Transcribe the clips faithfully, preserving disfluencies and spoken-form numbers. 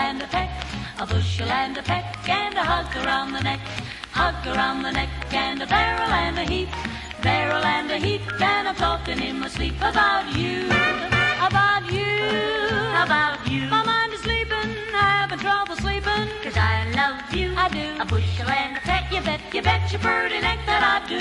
and a peck, a bushel and a peck, and a hug around the neck, hug around the neck, and a barrel and a heap, barrel and a heap, and I'm talking in my sleep about you, about you, about you. My mind is sleeping, having trouble sleeping, 'cause I love you, I do. A bushel and a peck, you bet, you bet your pretty neck that I do.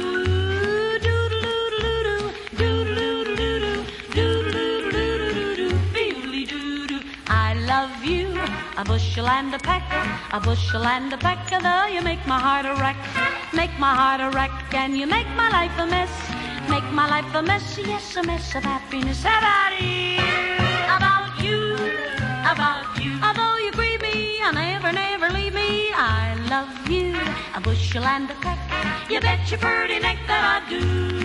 Love you, a bushel and a peck, a bushel and a peck, though you make my heart a wreck, make my heart a wreck, and you make my life a mess, make my life a mess, yes, a mess of happiness. About you, about you, about you. Although you grieve me, I'll never, never leave me. I love you, a bushel and a peck, you bet your pretty neck that I do.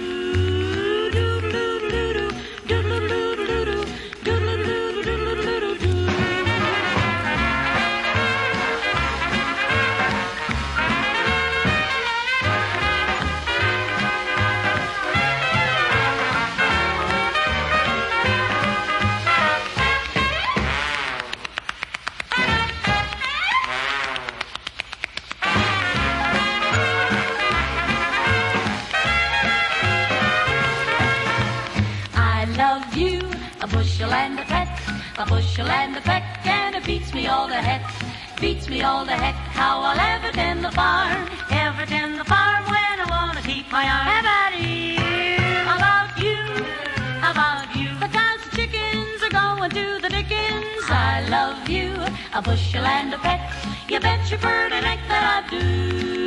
A bushel and a peck, a bushel and a peck, and it beats me all the heck, beats me all the heck, how I'll ever tend the farm, ever tend the farm when I want to keep my arm. About you, about you, about you. The cows and chickens are going to the dickens. I love you, a bushel and a peck, you bet your pretty neck that I do.